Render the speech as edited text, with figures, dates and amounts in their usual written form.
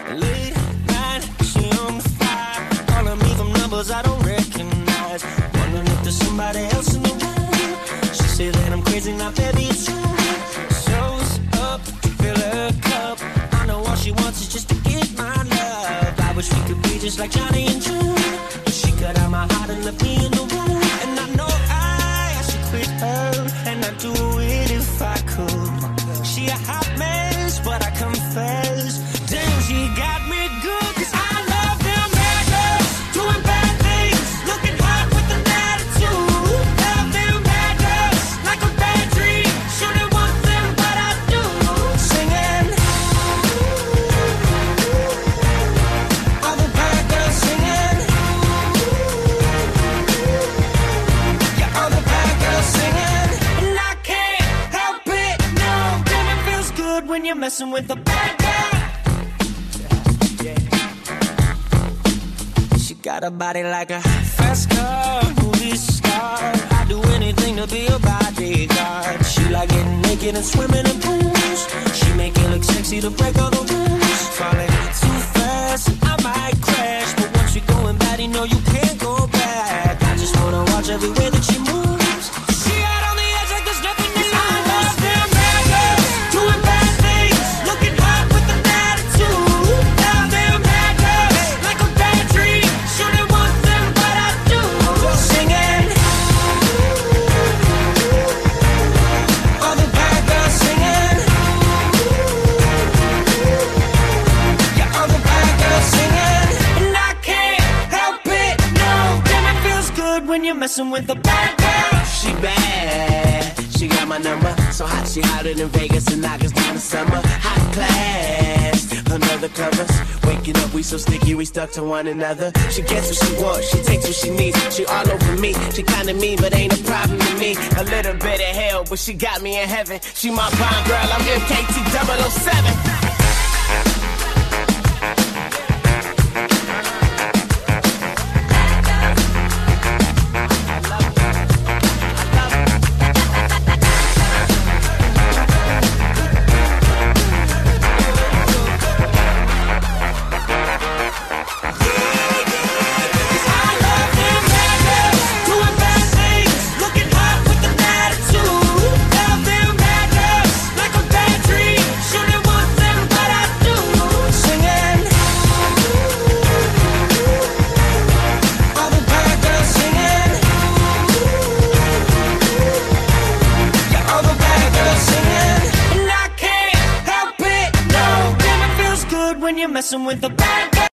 Late night, she on fire, calling me from numbers I don't recognize. Wondering if there's somebody else in the room. She said that I'm crazy, now baby it's true. Shows up to fill her cup. I know all she wants is just to get my love. I wish we could be just like Johnny and June, but she cut out my heart and left me in the room. And I know I should quit her, and I'd do it if I could. She a hot mess, but I confess, damn, she got me good. 'Cause I love them bad girls, doing bad things, looking hot with an attitude. Love them bad girls, like a bad dream. Shouldn't want them, but I do. Singing, all the bad girls singing. Yeah, all the bad girls singing. And I can't help it, no, damn, it feels good when you're messing with a bad girl. She got a body like a fast car, movie star. I'd do anything to be a bodyguard. She like getting naked and swimming in pools. She make it look sexy to break all the rules. Falling too fast and I might crash, but once you're going bad, you know you can't go back. I just wanna watch every way that she moves. She out on the edge like there's nothing to lose. I love them bad girls, doing bad things, looking hot with an attitude. Love them bad girls, like a bad dream. Shouldn't want them, but I do. Singing, all the bad girls singing. Yeah, all the bad girls singing. And I can't help it, no, damn, it feels good when you're messing with the bad girl. She bad, she got my number. So hot, she hotter than Vegas and August down the summer. Hot class, under the covers. Waking up, we so sticky, we stuck to one another. She gets what she wants, she takes what she needs. She all over me, she kinda mean, but ain't a problem to me. A little bit of hell, but she got me in heaven. She my bomb girl, I'm MKT 007. When you're messing with the bad guy.